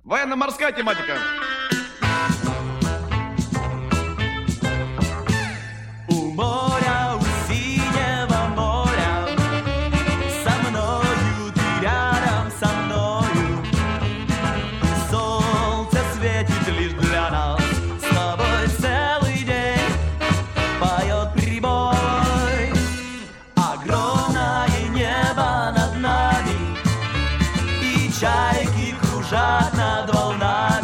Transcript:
Военно-морская тематика. У моря, у синего моря, со мною ты рядом со мною. Солнце светит лишь для нас, с тобой целый день поет прибой. Огромное небо над нами, и чайки кружат над волнами.